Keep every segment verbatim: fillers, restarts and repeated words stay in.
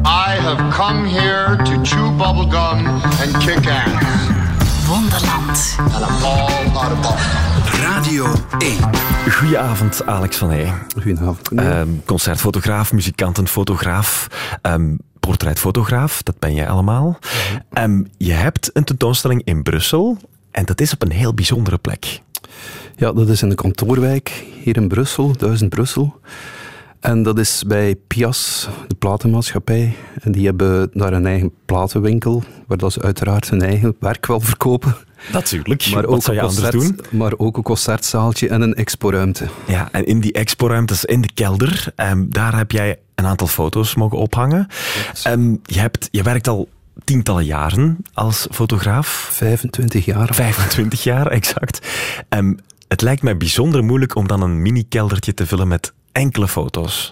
I have come here to chew bubblegum and kick ass. Wonderland. And I'm all out of bubblegum. Radio één. Goedenavond, Alex van Heij. Goedenavond. Um, concertfotograaf, muzikantenfotograaf, um, portretfotograaf, dat ben jij allemaal. Um, je hebt een tentoonstelling in Brussel en dat is op een heel bijzondere plek. Ja, dat is in de kantoorwijk hier in Brussel, duizend Brussel. En dat is bij Pias, de platenmaatschappij. En die hebben daar een eigen platenwinkel, waar dat ze uiteraard hun eigen werk wel verkopen. Natuurlijk, maar wat ook zou je concert, anders doen? Maar ook een concertzaaltje en een exporuimte. Ja, en in die exporuimtes in de kelder, um, daar heb jij een aantal foto's mogen ophangen. Um, je, hebt, je werkt al tientallen jaren als fotograaf. vijfentwintig jaar. vijfentwintig jaar, exact. Um, het lijkt mij bijzonder moeilijk om dan een mini-keldertje te vullen met enkele foto's.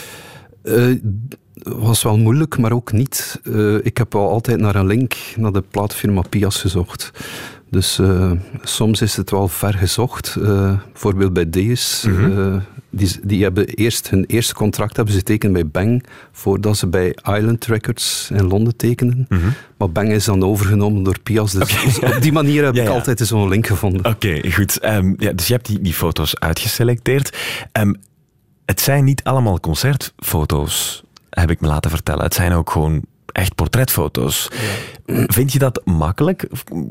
Uh, was wel moeilijk, maar ook niet. Uh, ik heb wel altijd naar een link naar de platenfirma Pias gezocht. Dus uh, soms is het wel ver gezocht. Uh, bijvoorbeeld bij Deus. Mm-hmm. Uh, die, die hebben eerst hun eerste contract hebben ze getekend bij Bang, voordat ze bij Island Records in Londen tekenden. Mm-hmm. Maar Bang is dan overgenomen door Pias. Dus, okay. dus op die manier heb ja, ik ja. altijd zo'n link gevonden. Oké, okay, goed. Um, ja, dus je hebt die, die foto's uitgeselecteerd. Um, het zijn niet allemaal concertfoto's, heb ik me laten vertellen. Het zijn ook gewoon echt portretfoto's. Ja. Vind je dat makkelijk?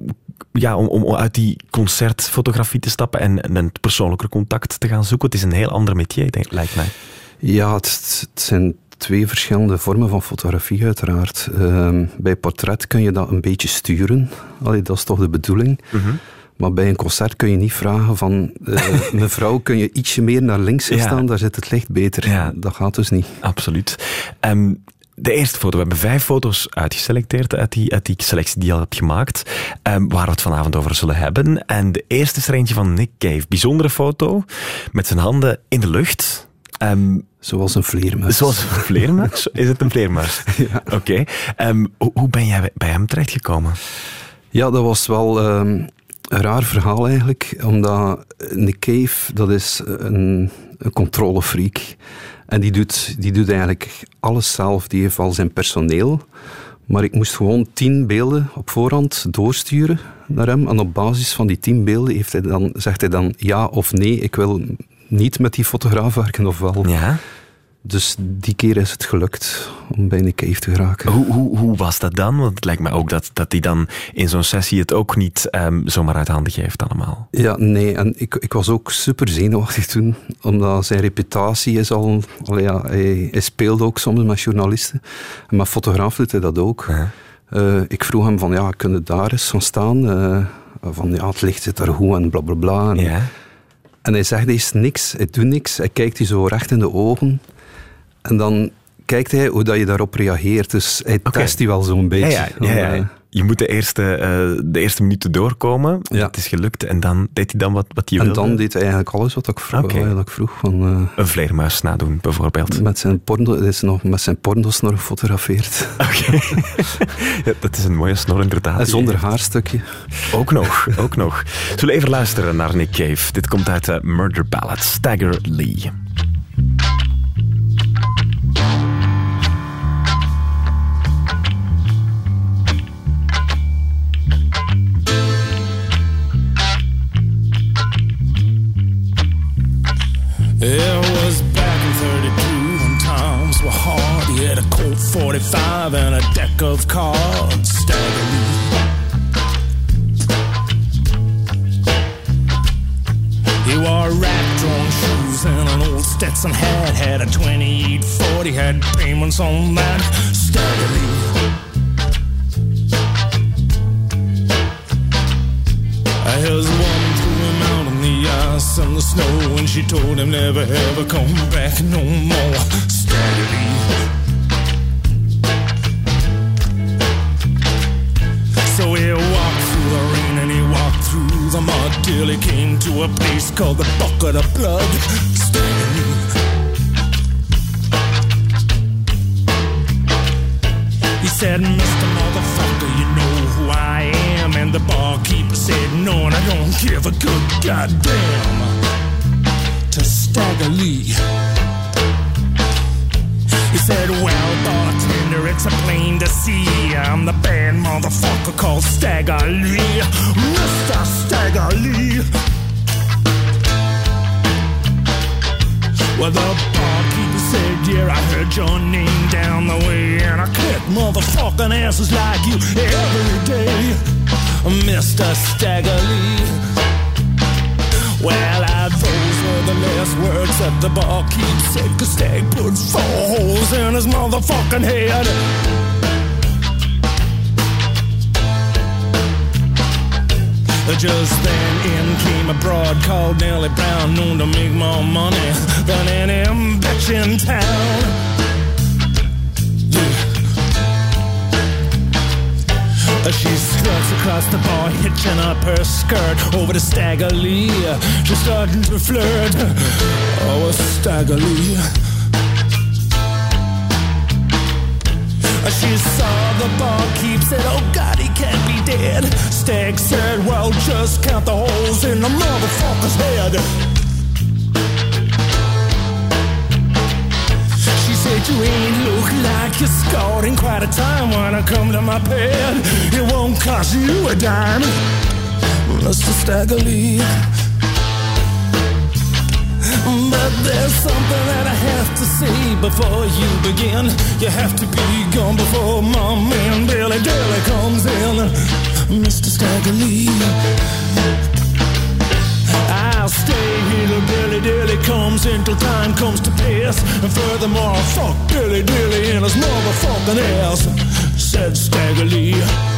Ja, om, om uit die concertfotografie te stappen en een persoonlijker contact te gaan zoeken? Het is een heel ander métier, denk, lijkt mij. Ja, het, het zijn twee verschillende vormen van fotografie uiteraard. Uh, bij portret kun je dat een beetje sturen. Allee, dat is toch de bedoeling. Mm-hmm. Maar bij een concert kun je niet vragen van uh, mevrouw, kun je ietsje meer naar links gaan staan? Ja. Daar zit het licht beter. Ja. Dat gaat dus niet. Absoluut. Um, De eerste foto. We hebben vijf foto's uitgeselecteerd uit die, uit die selectie die je al hebt gemaakt, um, waar we het vanavond over zullen hebben. En de eerste is er eentje van Nick Cave. Bijzondere foto, met zijn handen in de lucht. Um, Zoals een vleermuis. Zoals een vleermuis? Is het een vleermuis? Ja. Oké. Okay. Um, hoe, hoe ben jij bij hem terechtgekomen? Ja, dat was wel um, een raar verhaal eigenlijk, omdat Nick Cave, dat is een, een controlefreak. En die doet, die doet eigenlijk alles zelf. Die heeft al zijn personeel. Maar ik moest gewoon tien beelden op voorhand doorsturen naar hem. En op basis van die tien beelden heeft hij dan, zegt hij dan ja of nee. Ik wil niet met die fotograaf werken of wel. Ja. Dus die keer is het gelukt om bij Nick Cave te geraken. Hoe, hoe, hoe was dat dan? Want het lijkt mij ook dat, dat hij dan in zo'n sessie het ook niet um, zomaar uit handen geeft allemaal. Ja, nee. En ik, ik was ook super zenuwachtig toen. Omdat zijn reputatie is al... al ja, hij, hij speelde ook soms met journalisten. En met fotograaf doet hij dat ook. Uh-huh. Uh, ik vroeg hem van, ja, kun je daar eens gaan staan? Uh, van, ja, het licht zit daar goed en blablabla. Bla, bla. En, ja. en hij zegt, hij is niks. Hij doet niks. Hij kijkt je zo recht in de ogen. En dan kijkt hij hoe dat je daarop reageert. Dus hij okay. test die wel zo'n beetje. Ja, ja, ja, ja. Je moet de eerste, uh, de eerste minuten doorkomen. Ja. Het is gelukt. En dan deed hij dan wat, wat hij en wilde? En dan deed hij eigenlijk alles wat ik vroeg. Okay. Wat ik vroeg van, uh, een vleermuis nadoen, bijvoorbeeld. Met zijn porno, is nog met zijn pornosnor gefotografeerd. Oké. Okay. Ja, dat is een mooie snor, inderdaad. En zonder haarstukje. Ook nog, ook nog. Zullen we even luisteren naar Nick Cave. Dit komt uit de Murder Ballad, Stagger Lee. It was back in thirty-two when times were hard. He had a Colt forty-five and a deck of cards. Stagger Lee. He wore rag-drawn shoes and an old Stetson hat. Had a twenty-eight forty, had payments on that. Stagger Lee. His woman threw him out in the ice and the snow, and she told him never ever come back no more. Stagger Lee. So he walked through the rain and he walked through the mud till he came to a place called the Bucket of Blood. Stagger Lee. He said, Mister Motherfucker, you know who I am. And the barkeeper said, no, and I don't give a good goddamn. To Stagger Lee. He said, well, bartender, it's motherfucker called Stagger Lee. Mister Stagger Lee. Well, the barkeeper said, yeah, I heard your name down the way, and I kick motherfucking asses like you every day, Mister Stagger Lee. Well, I, those were the last words that the barkeep said, 'cause Stag put four holes in his motherfucking head. Just then in came a broad called Nellie Brown, known to make more money than any bitch in town. Yeah. She struts across the bar, hitching up her skirt over to Stagger Lee. She's starting to flirt. Oh, Stagger Lee. She saw the barkeep, said, oh God, he can't be dead. Stag said, well, just count the holes in the motherfucker's head. She said, you ain't look like you're scored in quite a time. When I come to my bed, it won't cost you a dime, Mister Stagger Lee. But there's something that I have to say before you begin. You have to be gone before my man Billy Dilly comes in, Mister Stagger Lee. I'll stay here till Billy Dilly comes in, till time comes to pass. And furthermore, I'll fuck Billy Dilly in his motherfucking ass, said Stagger Lee.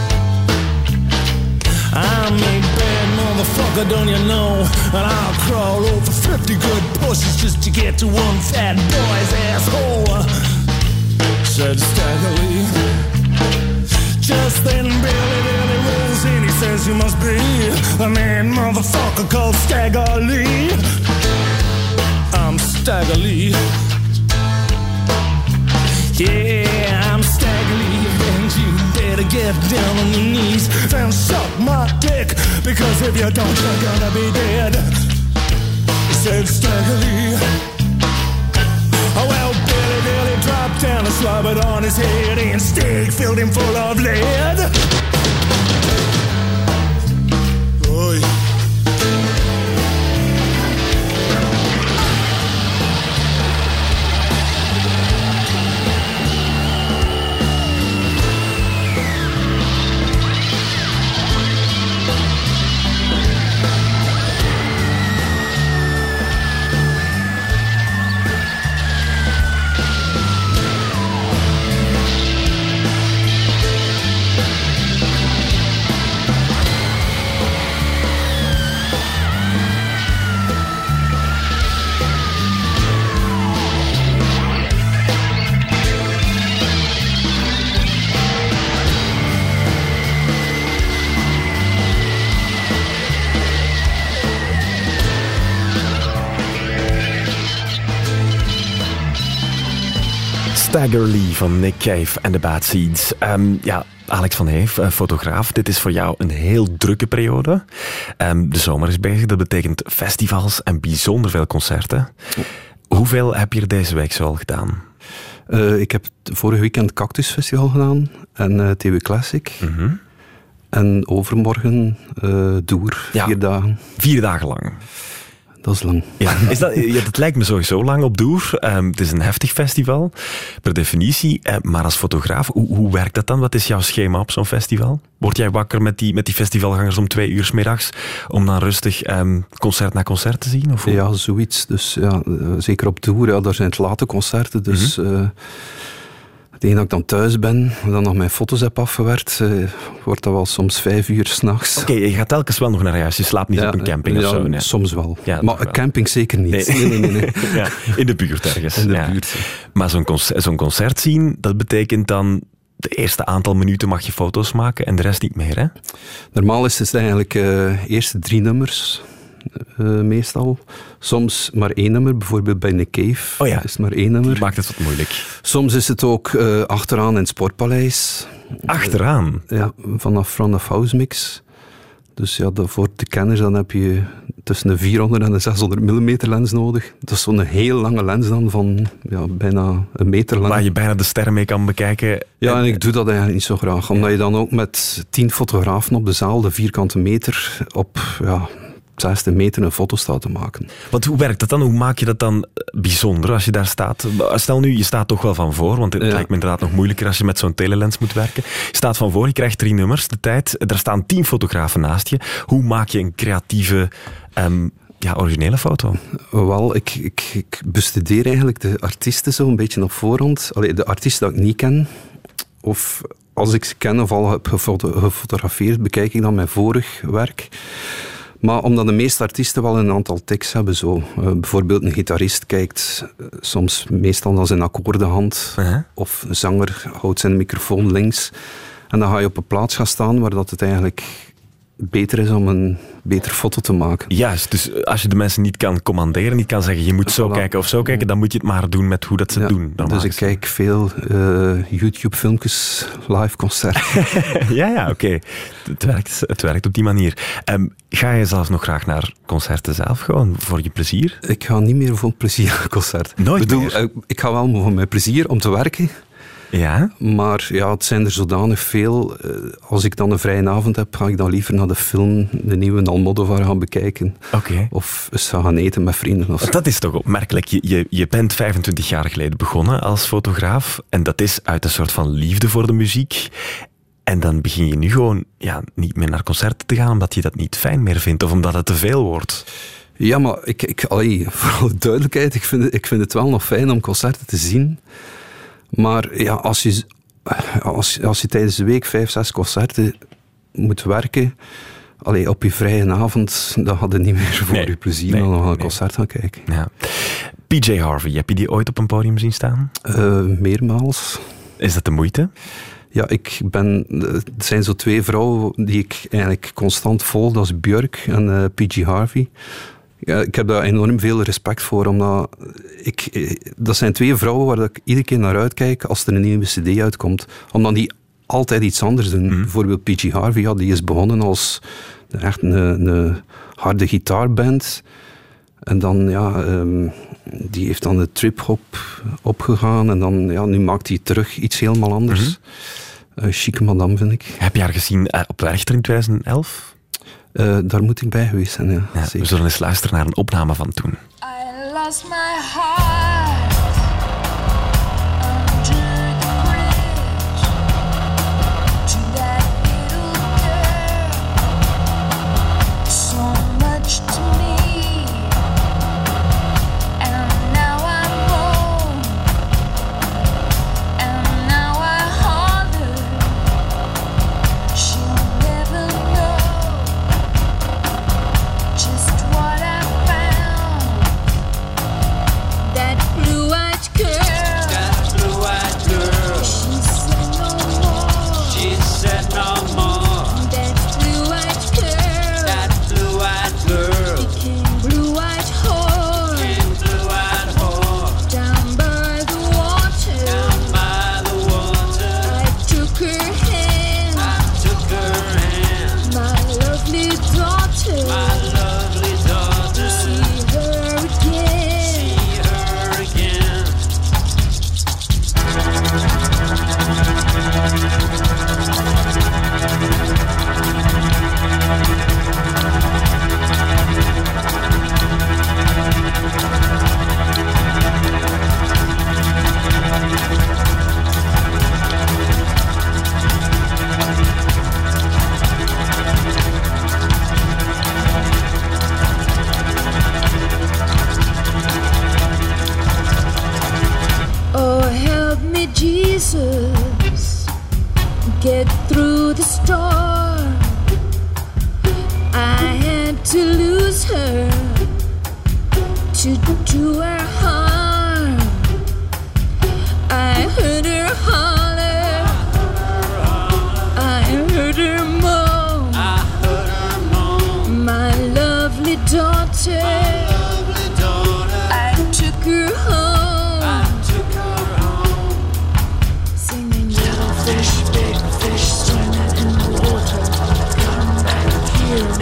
I'm a bad motherfucker, don't you know? And I'll crawl over fifty good pussies just to get to one fat boy's asshole, said Stagger Lee. Just then Billy Dilly rolls in, he says, you must be the man motherfucker called Stagger Lee. I'm Stagger Lee. Yeah, I'm Stagger Lee, and you better get down on your knees and suck my dick, because if you don't, you're gonna be dead, said Stagger Lee. Oh, well, Billy Dilly dropped down and slobbered on his head, and Stag filled him full of lead. Oh, yeah. Stagger Lee van Nick Cave en de Bad Seeds. Um, ja, Alex van Heef, fotograaf. Dit is voor jou een heel drukke periode. Um, de zomer is bezig, dat betekent festivals en bijzonder veel concerten. Hoeveel heb je er deze week zo al gedaan? Uh, ik heb vorige weekend Cactus Festival gedaan en uh, T W Classic. Mm-hmm. En overmorgen uh, Doer, ja, vier dagen. Vier dagen lang. Dat is lang. Ja, is dat, ja, dat lijkt me sowieso lang op Doer. Um, het is een heftig festival, per definitie. Uh, maar als fotograaf, hoe, hoe werkt dat dan? Wat is jouw schema op zo'n festival? Word jij wakker met die, met die festivalgangers om twee uur 's middags om dan rustig um, concert na concert te zien? Of hoe? Ja, zoiets. Dus, ja, zeker op Doer, ja, daar zijn het late concerten. Dus mm-hmm. uh, tegen dat ik dan thuis ben, dan nog mijn foto's heb afgewerkt, uh, wordt dat wel soms vijf uur 's nachts. Oké, okay, je gaat telkens wel nog naar huis. Je slaapt niet ja, op een camping ja, of zo? Nee. Soms wel. Ja, maar wel. Camping zeker niet. Nee. Nee, nee, nee, nee. Ja, in de buurt ergens. In de ja. buurt. Maar zo'n concert, zo'n concert zien, dat betekent dan de eerste aantal minuten mag je foto's maken en de rest niet meer, hè? Normaal is het eigenlijk uh, eerste drie nummers. Uh, meestal. Soms maar één nummer, bijvoorbeeld bij Nick Cave oh ja. is het maar één nummer. Dat maakt het wat moeilijk. Soms is het ook uh, achteraan in het Sportpaleis. Achteraan? Uh, ja, vanaf Front of House Mix. Dus ja, dat, voor de kenners dan heb je tussen een vierhonderd en een zeshonderd millimeter lens nodig. Dat is zo'n heel lange lens dan van ja, bijna een meter lang. Waar je bijna de sterren mee kan bekijken. Ja, en ik doe dat eigenlijk niet zo graag. Omdat je dan ook met tien fotografen op de zaal de vierkante meter op ja, zestig meter een foto staat te maken. Want hoe werkt dat dan? Hoe maak je dat dan bijzonder als je daar staat? Stel nu, je staat toch wel van voor, want het Ja. lijkt me inderdaad nog moeilijker als je met zo'n telelens moet werken. Je staat van voor, je krijgt drie nummers, de tijd. Er staan tien fotografen naast je. Hoe maak je een creatieve, um, ja, originele foto? Wel, ik, ik, ik bestudeer eigenlijk de artiesten zo een beetje op voorhand. Allee, de artiesten dat ik niet ken, of als ik ze ken of al heb gefoto- gefotografeerd, bekijk ik dan mijn vorig werk. Maar omdat de meeste artiesten wel een aantal tics hebben, zo. Uh, bijvoorbeeld een gitarist kijkt uh, soms meestal naar zijn akkoordenhand. Uh-huh. Of een zanger houdt zijn microfoon links. En dan ga je op een plaats gaan staan waar dat het eigenlijk beter is om een betere foto te maken. Juist, dus als je de mensen niet kan commanderen, niet kan zeggen je moet zo Voilà. kijken of zo kijken, dan moet je het maar doen met hoe dat ze Ja, doen. dus ik kijk veel uh, YouTube-filmpjes, live concerten. ja, ja, oké. Okay. Het, werkt, het werkt op die manier. Um, ga je zelf nog graag naar concerten zelf, gewoon voor je plezier? Ik ga niet meer voor plezier naar concerten. Nooit ik bedoel, meer? Ik, ik ga wel voor mijn plezier om te werken. Ja? Maar ja, het zijn er zodanig veel. Als ik dan een vrije avond heb, ga ik dan liever naar de film, de nieuwe Almodovar gaan bekijken. Oké. Okay. Of eens gaan eten met vrienden. Of zo. Dat is toch opmerkelijk. Je, je, je bent vijfentwintig jaar geleden begonnen als fotograaf. En dat is uit een soort van liefde voor de muziek. En dan begin je nu gewoon ja, niet meer naar concerten te gaan omdat je dat niet fijn meer vindt of omdat het te veel wordt. Ja, maar ik, ik, allee, voor alle duidelijkheid, ik vind, ik vind het wel nog fijn om concerten te zien. Maar ja, als je, als, als je tijdens de week vijf, zes concerten moet werken, allee, op je vrije avond, dan had je niet meer voor nee, je plezier nee, dan nog een nee. concert gaan kijken. Ja. P J Harvey, heb je die ooit op een podium zien staan? Uh, meermaals. Is dat de moeite? Ja, ik ben, het zijn zo twee vrouwen die ik eigenlijk constant volg. Dat is Björk en uh, P J Harvey. Ja, ik heb daar enorm veel respect voor, omdat ik, dat zijn twee vrouwen waar ik iedere keer naar uitkijk als er een nieuwe cd uitkomt. Omdat die altijd iets anders doen. Mm. Bijvoorbeeld P J Harvey, ja, die is begonnen als echt een, een harde gitaarband. En dan, ja, um, die heeft dan de trip-hop opgegaan. En dan, ja, nu maakt hij terug iets helemaal anders. Mm-hmm. Uh, chique madame, vind ik. Heb je haar gezien uh, op Werchter in twintig elf? Uh, daar moet ik bij geweest zijn, ja. ja we zullen eens luisteren naar een opname van toen. I lost my heart under the bridge to that little girl, so much to me, and now I'm home, and now I holler, she'll never know just what I found. That blue-eyed girl, That blue-eyed girl, she said no more. she said no more. That blue-eyed girl, That blue-eyed girl, became blue-eyed whore. came blue-eyed whore, Down by the water, down by the water. I took her hand, I took her hand, my lovely daughter, my lovely daughter, see her again. see her again. Oh, help me, Jesus, get through the storm. I had to lose her to do her harm. I heard her holler, I heard her moan. I heard her moan, My lovely daughter, lovely daughter. I took her home. I took her home, Singing little fish, big fish, swimming in the water. Come back here,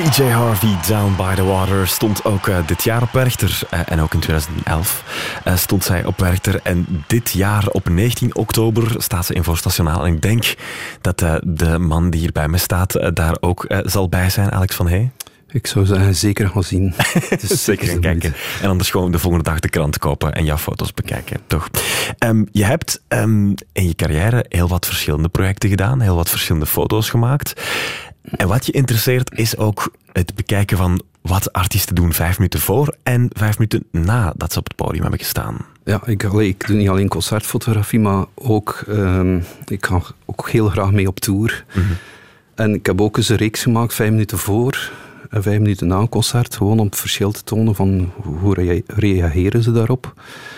P J Harvey, Down by the Water, stond ook uh, dit jaar op Werchter. Uh, en ook in twintig elf uh, stond zij op Werchter. En dit jaar op negentien oktober staat ze in Voorstationaal. En ik denk dat uh, de man die hier bij me staat uh, daar ook uh, zal bij zijn, Alex van Hey. Ik zou zeggen, zeker gaan zien. Het is zeker gaan kijken. En anders gewoon de volgende dag de krant kopen en jouw foto's bekijken, toch? Um, je hebt um, in je carrière heel wat verschillende projecten gedaan, heel wat verschillende foto's gemaakt. En wat je interesseert is ook het bekijken van wat artiesten doen vijf minuten voor en vijf minuten nadat ze op het podium hebben gestaan. Ja, ik, allee, ik doe niet alleen concertfotografie, maar ook, um, ik ga ook heel graag mee op tour. Mm-hmm. En ik heb ook eens een reeks gemaakt, vijf minuten voor en vijf minuten na een concert, gewoon om het verschil te tonen van hoe rea- reageren ze daarop.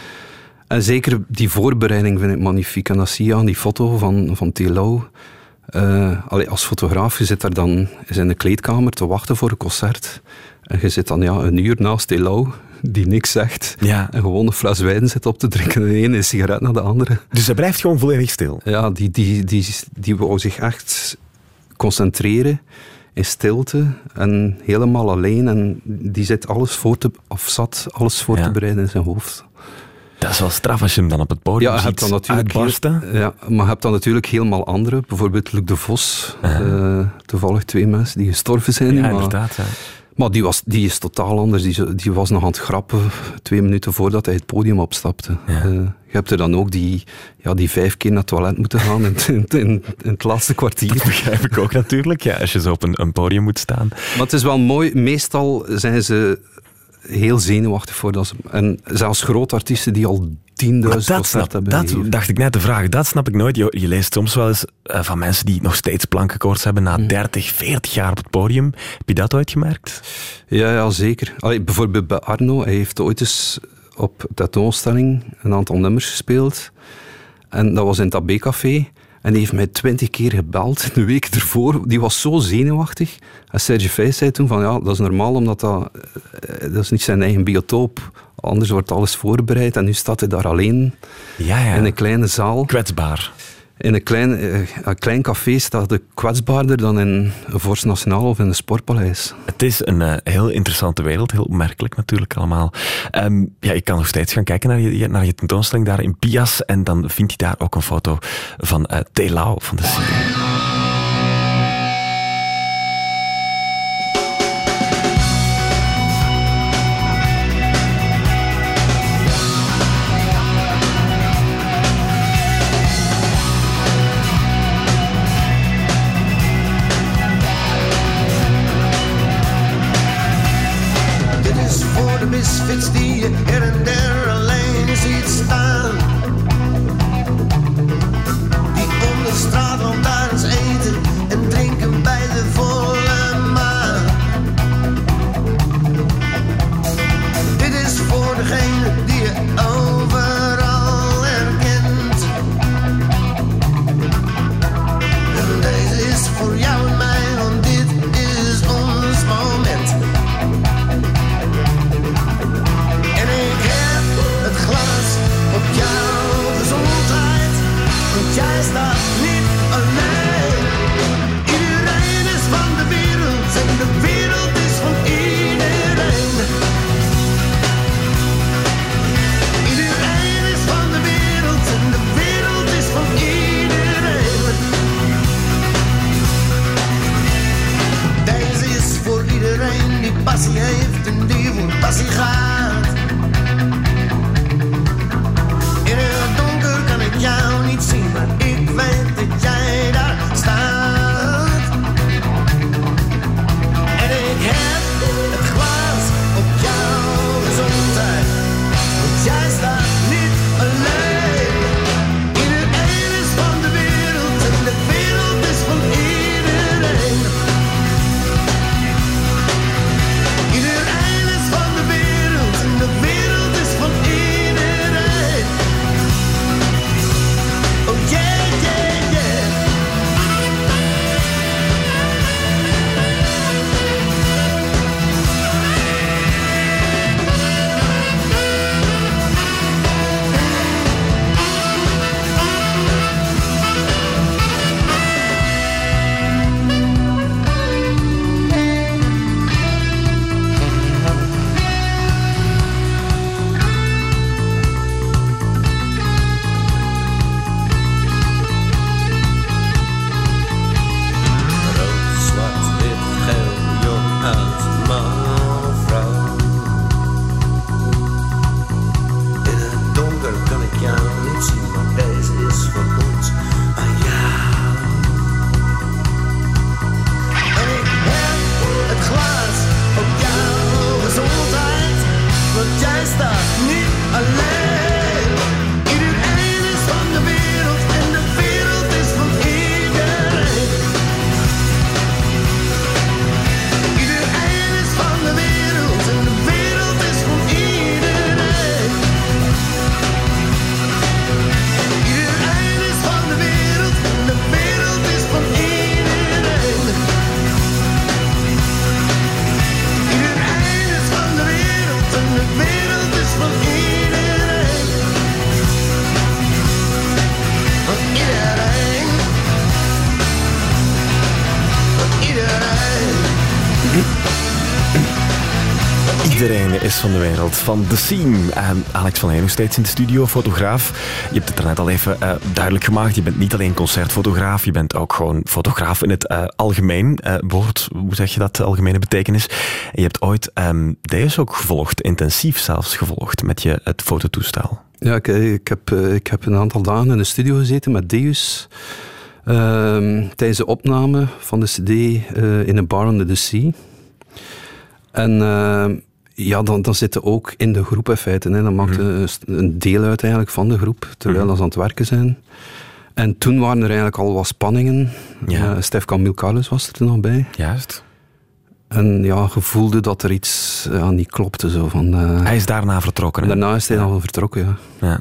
En zeker die voorbereiding vind ik magnifiek. En dat zie je aan die foto van, van Telau. Uh, allee, als fotograaf, je zit daar dan is in de kleedkamer te wachten voor een concert. En je zit dan ja, een uur naast Telau, die niks zegt. Ja. En gewoon een fles wijn zit op te drinken. De ene sigaret naar de andere. Dus hij blijft gewoon volledig stil? Ja, die, die, die, die wou zich echt concentreren in stilte en helemaal alleen. En die zit alles voor te, of zat alles voor ja. te bereiden in zijn hoofd. Dat is wel straf als je hem dan op het podium ja, ziet dan natuurlijk uitbarsten. Heel, ja, maar je hebt dan natuurlijk helemaal andere. Bijvoorbeeld Luc de Vos. Uh-huh. Uh, toevallig twee mensen die gestorven zijn. Ja, maar, inderdaad. Ja. Maar die, was, die is totaal anders. Die, die was nog aan het grappen twee minuten voordat hij het podium opstapte. Ja. Uh, je hebt er dan ook die, ja, die vijf keer naar het toilet moeten gaan in, in, in, in het laatste kwartier. Dat begrijp ik ook natuurlijk, ja, als je zo op een, een podium moet staan. Maar het is wel mooi. Meestal zijn ze heel zenuwachtig voor dat ze, en zelfs grote artiesten die al tienduizend concerten hebben Dat gegeven. dacht ik net te vragen. Dat snap ik nooit. Je, je leest soms wel eens uh, van mensen die nog steeds plankenkoorts hebben na mm. dertig, veertig jaar op het podium. Heb je dat ooit gemerkt? Ja, ja zeker. Allee, bijvoorbeeld bij Arno. Hij heeft ooit eens op tentoonstelling een aantal nummers gespeeld. En dat was in het A B-café. En die heeft mij twintig keer gebeld de week ervoor. Die was zo zenuwachtig. En Serge Vijs zei toen van ja, dat is normaal, omdat dat, dat is niet zijn eigen biotoop. Anders wordt alles voorbereid en nu staat hij daar alleen ja, ja. in een kleine zaal. Kwetsbaar. In een klein, een klein café staat de kwetsbaarder dan in een Vorst Nationaal of in een Sportpaleis. Het is een uh, heel interessante wereld, heel opmerkelijk natuurlijk allemaal. Um, ja, ik kan nog steeds gaan kijken naar je, naar je tentoonstelling daar in Pias en dan vind je daar ook een foto van uh, Telau van de Sier. Misfits die je her en der alleen ziet staan, die om de straatlantaarns eten en drinken bij de volle maan. Dit is voor degene die je overal herkent. En deze is voor jou en mij, want dit is ons moment. En ik heb Iedereen is van de wereld, van The Scene. Uh, Alex van Heij nog steeds in de studio, fotograaf. Je hebt het er net al even uh, duidelijk gemaakt. Je bent niet alleen concertfotograaf, je bent ook gewoon fotograaf in het uh, algemeen uh, woord. Hoe zeg je dat, algemene betekenis? En je hebt ooit um, Deus ook gevolgd, intensief zelfs gevolgd, met je het fototoestel. Ja, ik, ik, heb, ik heb een aantal dagen in de studio gezeten met Deus. Uh, tijdens de opname van de cd uh, In a Bar Under the Sea. En uh, ja, dan, dan zitten ook in de groep in feite. Hè. Dan maakt mm. een, een deel uit eigenlijk van de groep, terwijl mm. ze aan het werken zijn. En toen waren er eigenlijk al wat spanningen. Ja. Uh, Stef Camille Carles was er nog bij. Juist. En ja, je voelde dat er iets aan niet klopte. Zo, van, uh, hij is daarna vertrokken. Hè? Daarna is hij ja. al vertrokken, ja. ja.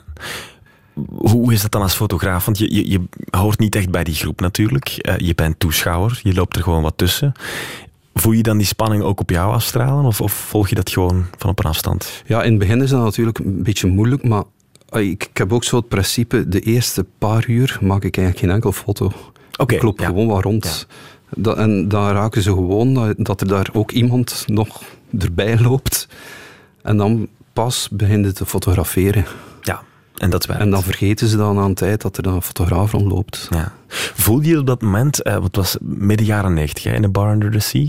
Hoe is dat dan als fotograaf? Want je, je, je hoort niet echt bij die groep natuurlijk. Uh, je bent toeschouwer, je loopt er gewoon wat tussen. Voel je dan die spanning ook op jou afstralen? Of, of volg je dat gewoon van op een afstand? Ja, in het begin is dat natuurlijk een beetje moeilijk, maar ik, ik heb ook zo het principe, de eerste paar uur maak ik eigenlijk geen enkel foto. Okay, ik loop ja. gewoon wat rond. Ja. Dat, en dan raken ze gewoon dat, dat er daar ook iemand nog erbij loopt. En dan pas beginnen te fotograferen. Ja. En, dat en dan vergeten ze dan aan de tijd dat er dan een fotograaf rondloopt. Ja. Voelde je op dat moment, uh, wat was midden jaren negentig, in a Bar Under the Sea?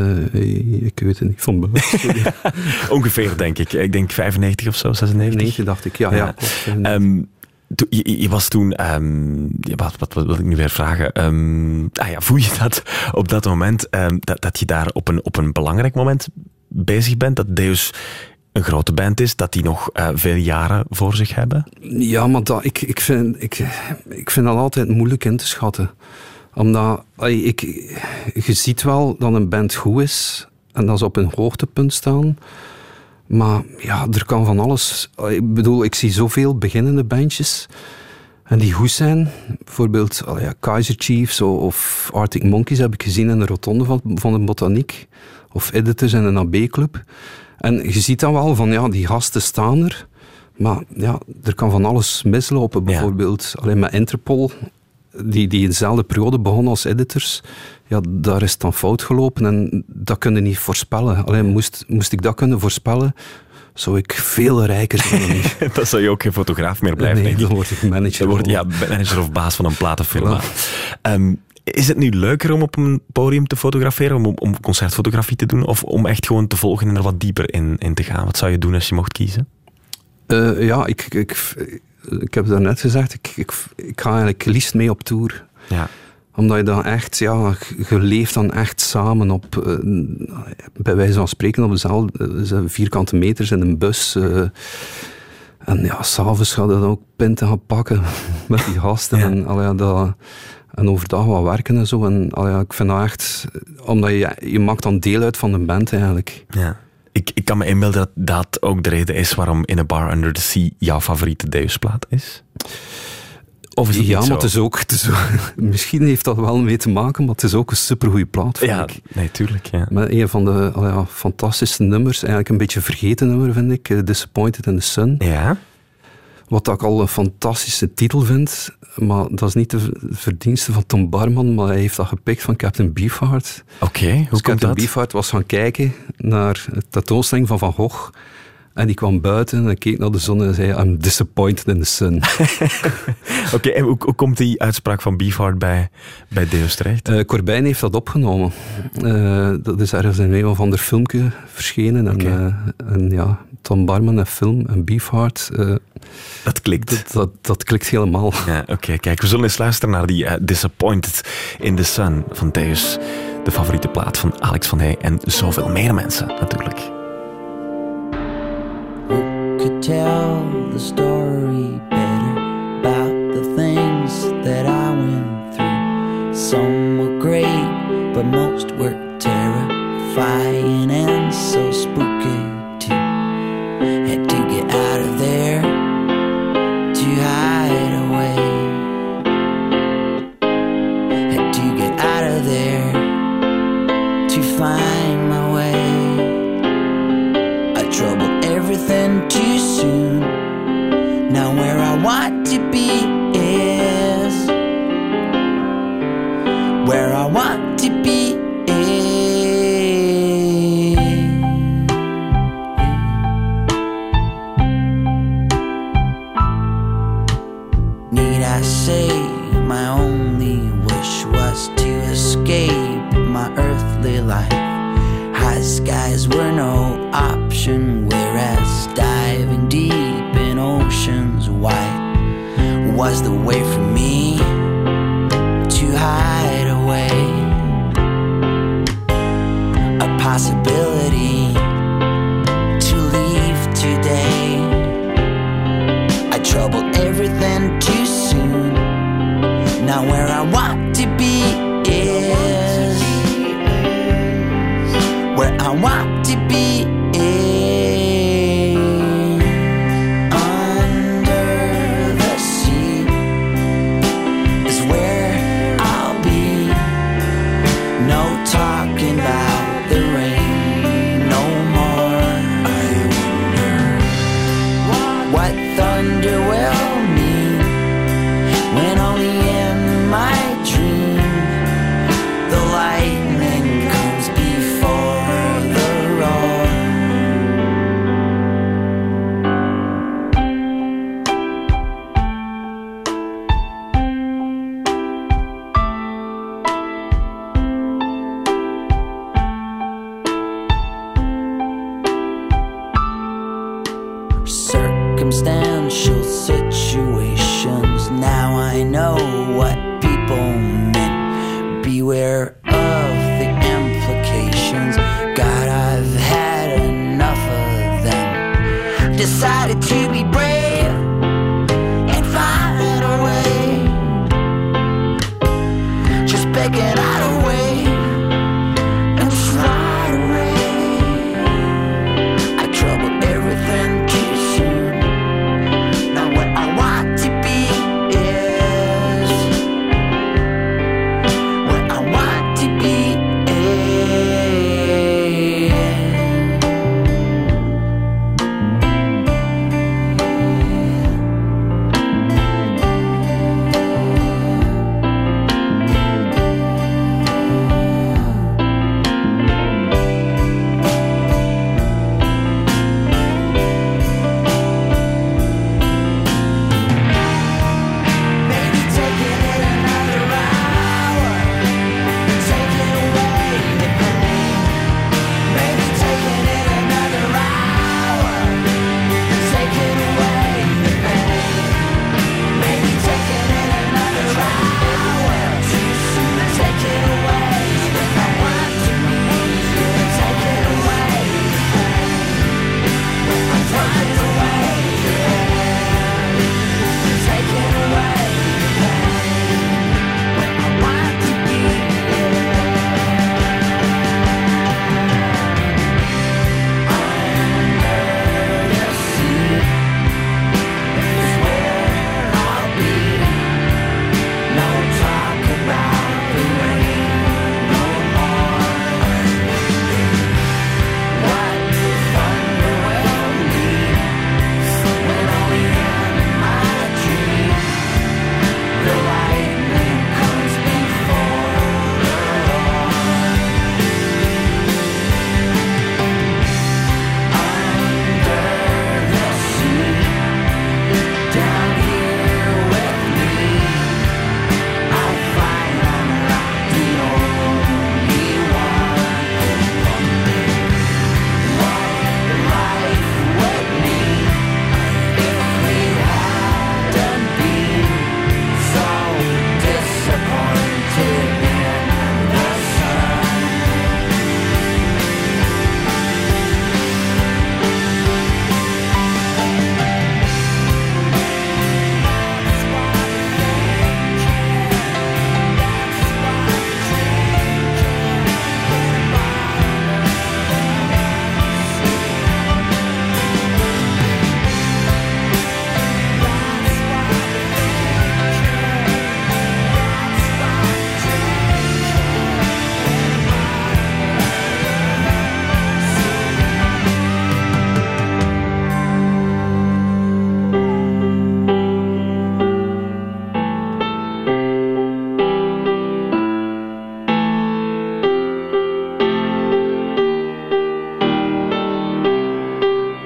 Uh, ik weet het niet van bewust. Ongeveer, denk ik. Ik denk vijfennegentig of zo, zesennegentig. negentig dacht ik, ja. ja. ja um, to, je, je was toen, um, wat, wat, wat wil ik nu weer vragen? Um, ah ja, voel je dat op dat moment, um, dat, dat je daar op een, op een belangrijk moment bezig bent, dat Deus een grote band is, dat die nog uh, veel jaren voor zich hebben? Ja, maar dat, ik, ik, vind, ik, ik vind dat altijd moeilijk in te schatten. Omdat, ik, je ziet wel dat een band goed is en dat ze op een hoogtepunt staan. Maar ja, er kan van alles... Ik bedoel, ik zie zoveel beginnende bandjes en die goed zijn. Bijvoorbeeld oh ja, Kaiser Chiefs of Arctic Monkeys heb ik gezien in de rotonde van, van de Botaniek. Of Editors in een A B-club. En je ziet dan wel van, ja, die gasten staan er. Maar ja, er kan van alles mislopen. Bijvoorbeeld ja. alleen met Interpol, die, die in dezelfde periode begon als Editors. Ja, daar is het dan fout gelopen en dat kun je niet voorspellen. Alleen moest, moest ik dat kunnen voorspellen, zou ik veel rijker zijn. Dan zou je ook geen fotograaf meer blijven. Nee, dan word ik manager. Dan word, ja, manager of baas van een platenfirma. Ja. Um, Is het nu leuker om op een podium te fotograferen, om, om concertfotografie te doen, of om echt gewoon te volgen en er wat dieper in, in te gaan? Wat zou je doen als je mocht kiezen? Uh, ja, ik, ik, ik heb het daarnet gezegd, ik, ik, ik ga eigenlijk liefst mee op tour. Ja. Omdat je dan echt, ja, je leeft dan echt samen op, uh, bij wijze van spreken, op dezelfde vierkante meters in een bus. Uh, en ja, s'avonds ga je dan ook pinten gaan pakken met die gasten. Ja. En allee, dat... En overdag wat werken en zo. En allee, ik vind dat echt... Omdat je, je maakt dan deel uit van de band eigenlijk. Ja. Ik, ik kan me inbeelden dat dat ook de reden is waarom In a Bar Under the Sea jouw favoriete Deus-plaat is. Of is het ja, niet maar zo? het is ook... Het is, misschien heeft dat wel mee te maken, maar het is ook een supergoeie plaat, vind ja, ik. Nee, tuurlijk. Ja. Met een van de allee, ja, fantastische nummers. Eigenlijk een beetje vergeten nummer, vind ik. Uh, Disappointed in the Sun. Ja. Wat ik al een fantastische titel vind... Maar dat is niet de verdienste van Tom Barman, maar hij heeft dat gepikt van Captain Beefheart. Oké, okay, hoe dus komt Captain dat? Beefheart was gaan kijken naar de tentoonstelling van Van Gogh. En die kwam buiten en keek naar de zon en zei... I'm disappointed in the sun. Oké, okay, en hoe, hoe komt die uitspraak van Beefheart bij, bij Deus terecht? Uh, Corbijn heeft dat opgenomen. Uh, dat is ergens in een of ander filmpje verschenen. En, okay. uh, en ja, Tom Barman en film en Beefheart... Uh, dat klikt. Dat, dat, dat klikt helemaal. Ja, Oké, okay, kijk, we zullen eens luisteren naar die uh, Disappointed in the Sun van Deus. De favoriete plaat van Alex van Heij en zoveel meer mensen natuurlijk. Who could tell the story better about the things that I went through? Some were great, but most were terrifying and so spooky too. Had to get out of there to hide away. Had to get out of there to find my way. I troubled everything too soon. Now where I want to be is where I want to be is worldly life. High skies were no option, whereas diving deep in oceans wide was the way for me to hide away. A possibility to leave today. I troubled everything too soon. Now where I want to be is where I want to be is under the sea is where I'll be. No talking about the rain no more. I wonder what thunder will mean when only in my dream the lightning comes before the roar. Circumstantial situations, now I know what people meant. Beware of the implications. God, I've had enough of them. Decided to be brave and find a way. Just begging out a way and slide away. I troubled everything too soon. Now what I want to be is where I want to be maybe taking it another hour, taking away the pain. Maybe taking it another hour, taking away the pain. Maybe taking it another hour, too soon to take it away the pain. Take it away the pain. I'm trying to wait, take it away the pain. Where I want to be under the sea is where I'll be. No talk about the rain no more. What thunder will mean when only in my dream the lightning comes before the roar. Under the sea, down here with me, I'll find I'm not the only one who wondered what life would mean if we hadn't been so disappointed in the sun.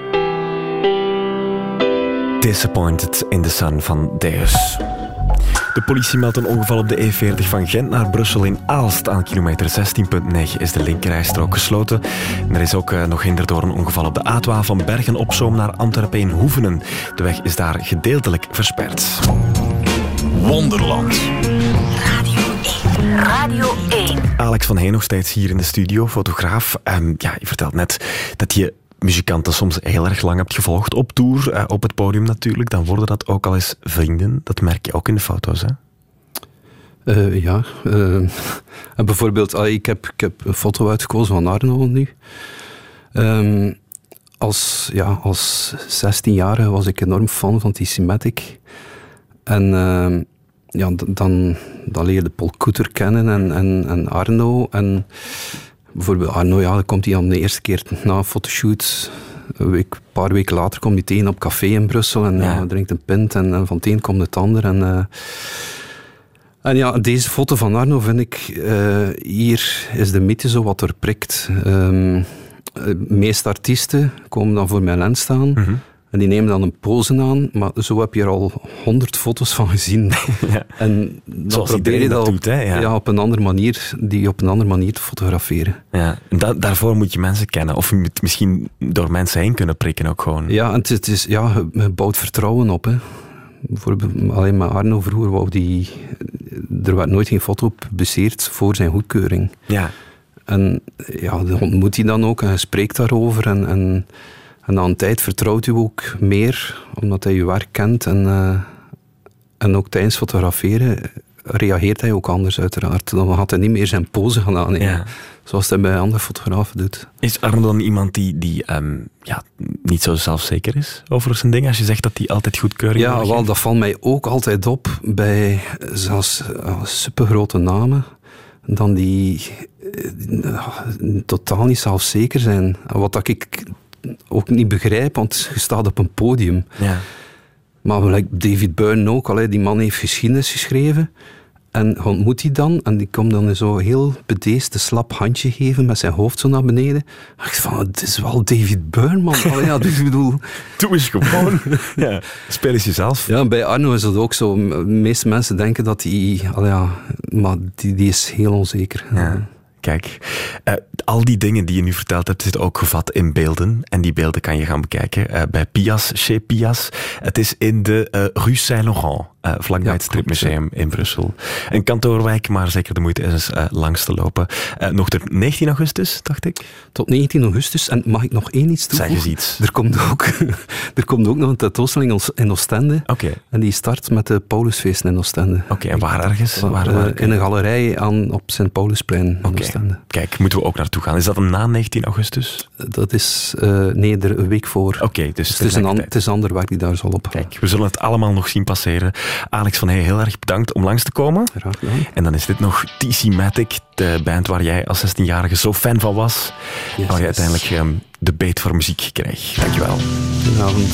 Disappointed in the Sun van Deus. De politie meldt een ongeval op de E veertig van Gent naar Brussel in Aalst. Aan kilometer zestien komma negen is de linkerrijstrook gesloten. En er is ook uh, nog hinder door een ongeval op de A twaalf van Bergen op Zoom naar Antwerpen in Hoevenen. De weg is daar gedeeltelijk versperd. Wonderland. Radio één. Radio één. Alex van Heen nog steeds hier in de studio, fotograaf. Um, ja, je vertelt net dat je muzikanten soms heel erg lang hebt gevolgd. Op tour, uh, op het podium natuurlijk. Dan worden dat ook al eens vrienden. Dat merk je ook in de foto's, hè? Uh, ja. Uh, en bijvoorbeeld, uh, ik, heb, ik heb een foto uitgekozen van Arno nu. Um, als, ja, als zestienjarige was ik enorm fan van T-Cinematic. En uh, ja, d- dan, dan leerde Paul Koeter kennen en, en, en Arno. En bijvoorbeeld Arno, ja, dan komt hij dan de eerste keer na een fotoshoot. Een, week, een paar weken later komt hij tegen op café in Brussel en ja. Ja, drinkt een pint en, en van het een komt het ander. En, uh, en ja, deze foto van Arno vind ik, uh, hier is de mythe zo wat er prikt. Um, de meeste artiesten komen dan voor mijn lens staan. Mm-hmm. En die nemen dan een pose aan, maar zo heb je er al honderd foto's van gezien. Ja. En dan zoals probeer je dat, dat op, doet, hè? Ja. Ja, op een andere manier, die op een andere manier te fotograferen. Ja. En da- daarvoor moet je mensen kennen, of je moet misschien door mensen heen kunnen prikken ook gewoon. Ja, en het is, ja, je bouwt vertrouwen op. Hè. Bijvoorbeeld, alleen met Arno vroeger wou die, er werd nooit geen foto gepubliceerd voor zijn goedkeuring. Ja. En ja, dan ontmoet hij dan ook en je spreekt daarover en... en En na een tijd vertrouwt u ook meer, omdat hij je werk kent. En, uh, en ook tijdens fotograferen reageert hij ook anders uiteraard. Dan had hij niet meer zijn pose gedaan, ja. Zoals hij bij andere fotografen doet. Is Arno dan iemand die, die um, ja, niet zo zelfzeker is over zijn ding? Als je zegt dat hij altijd goedkeuring Ja, wel, dat valt mij ook altijd op bij zelfs uh, supergrote namen. Dan die uh, totaal niet zelfzeker zijn. Wat dat ik... ook niet begrijp, want je staat op een podium. Ja. Maar like David Byrne ook, allee, die man heeft geschiedenis geschreven. En je ontmoet die dan, en die komt dan zo heel bedeesd een slap handje geven met zijn hoofd zo naar beneden. En ik dacht van, het is wel David Byrne, man. Allee, ja, dus ik bedoel... Doe eens gewoon. Ja, speel eens jezelf. Ja, bij Arno is dat ook zo. De meeste mensen denken dat hij... Allee, ja, maar die, die is heel onzeker. Ja. Kijk, uh, al die dingen die je nu verteld hebt, zitten ook gevat in beelden. En die beelden kan je gaan bekijken uh, bij Pias, chez Pias. Het is in de uh, Rue Saint-Laurent, uh, vlakbij ja, het Stripmuseum in Brussel. Een kantoorwijk, maar zeker de moeite is eens uh, langs te lopen. Uh, nog tot negentien augustus, dacht ik? Tot negentien augustus. En mag ik nog één iets toevoegen? Zeg eens iets. Er komt ook, er komt ook nog een tentoonstelling in Oostende. Okay. En die start met de Paulusfeesten in Oostende. Oké, okay, en waar ergens? Uh, waar, waar, in een galerij aan, op Sint-Paulusplein in okay. Oostende. Kijk, moeten we ook naartoe gaan. Is dat een na negentien augustus? Dat is, uh, nee, er een week voor. Oké, okay, dus, dus het, is een an, het is ander werk die daar zal op. Kijk, we zullen het allemaal nog zien passeren. Alex van Hey, heel erg bedankt om langs te komen. Graag gedaan. En dan is dit nog T-Cinematic, de band waar jij als zestienjarige zo fan van was. Yes, waar je yes. uiteindelijk um, de beet voor muziek kreeg. Dankjewel. Goedenavond.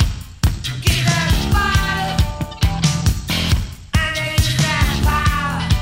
Power.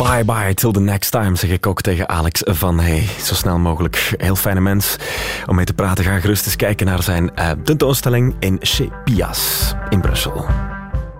Bye bye, till the next time, zeg ik ook tegen Alex van Hey. Zo snel mogelijk. Heel fijne mens om mee te praten. Ga gerust eens kijken naar zijn uh, tentoonstelling in Chez Pias in Brussel.